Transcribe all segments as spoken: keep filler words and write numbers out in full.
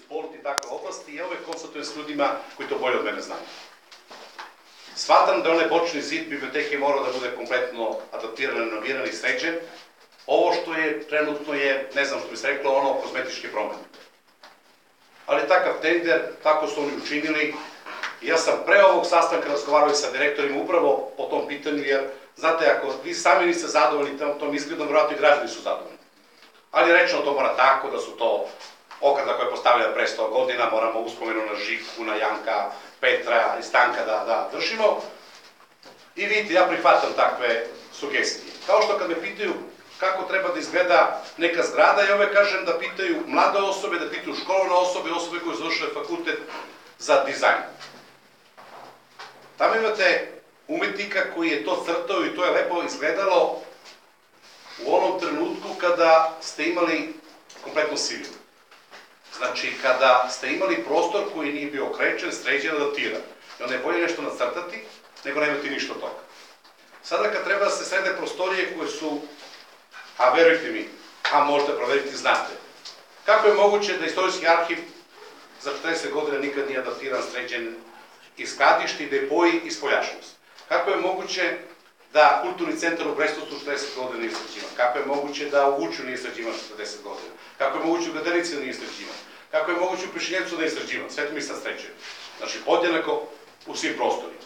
sport i takve oblasti, i ja uvek konstatujem s ljudima koji to bolje od mene znaju. Smatram da onaj bočni zid biblioteke mora da bude kompletno adaptiran, renoviran i sređen. Ovo što je trenutno je, ne znam što bi se reklo, ono kozmetičke promene. Ali takav tender, tako su oni učinili. I ja sam pre ovog sastanka razgovarao i sa direktorima upravo po tom pitanju, jer, znate, ako vi sami niste zadovoljni tom izgledom, vjerojatno i građani su zadovoljni. Ali rečeno to mora tako, da su to ograda koja je postavljena pre sto godina, moramo uspomenu na Žiku, na Janka, Petra i Stanka da držimo. I vidite, ja prihvatam takve sugestije. Kao što kad me pitaju kako treba da izgleda neka zgrada, ja uvek kažem da pitaju mlade osobe, da pitaju školovne osobe, osobe koje završile fakultet za dizajn. Tamo imate umetnika koji je to crtao i to je lepo izgledalo u onom trenutku kada ste imali kompletno sivilo. Znači, kada ste imali prostor koji nije bio okrečen, sređen, adaptiran. I onda je bolje nešto nacrtati, nego nemati ništa od toga. Sada kad treba da se srede prostorije koje su, a verujte mi, a možete proveriti, znate, kako je moguće da istorijski arhiv za četrdeset godina nikad nije adaptiran, sređen i skladišti, depoji i spoljašnost? Kako je moguće da kulturni centar u Brestovcu četrdeset godina nije sređivan? Kako je moguće da u Vučju nije sređivan četrdeset godina? Kako je moguće u Gadenici da nije sređivan? Kako je moguće u Pišinjevcu da nije sređivan? Sve to mi sad sređujem. Znači, podjednako u svim prostorima.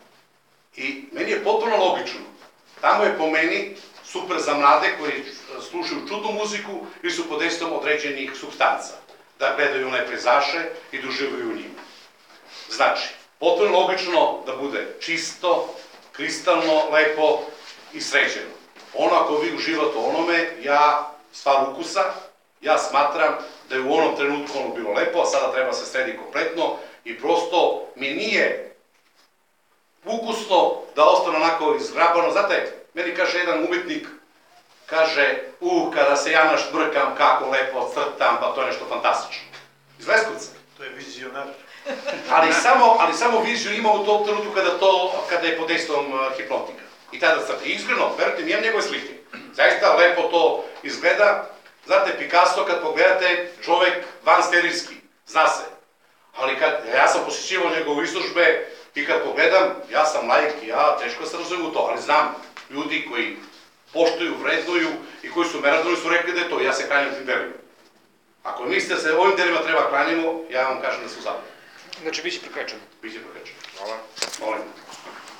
I meni je potpuno logično. Tamo je po meni super za mlade koji slušaju čudnu muziku ili su pod dejstvom određenih supstanca. Da gledaju one pejzaže i da uživaju u njima. Znači, potpuno logično da bude čisto, kristalno, lepo i sređeno. Ono ako vi uživate u onome, ja, stvar ukusa, ja smatram da je u onom trenutku ono bilo lepo, a sada treba se sredi kompletno i prosto mi nije ukusno da ostane onako izgrabano. Znate, meni kaže jedan umetnik, kaže, u, kada se ja našbrkam, kako lepo crtam, pa to je nešto fantastično. Iz Leskovca. To je vizionar. Ali samo viziju ima u tom trenutku kada je pod dejstvom hipnotika. I tada crta. I iskreno, verujte mi, imam njegove slike. Zaista lepo to izgleda. Znate, Picasso, kad pogledate, čovek vansterijski, zna se. Ali kad, ja sam posjećivao njegove izložbe i kad pogledam, ja sam laik i ja teško se razumijem u to, ali znam ljudi koji poštuju, vrednuju i koji su meradovni su rekli da je to, ja se klanjam tim delima. Ako mislite da se ovim delima treba klanjamo, ja vam kažem da su zadovoljni. Znači, biće prekrečeno. Biće prekrečeno. Hvala. Molim.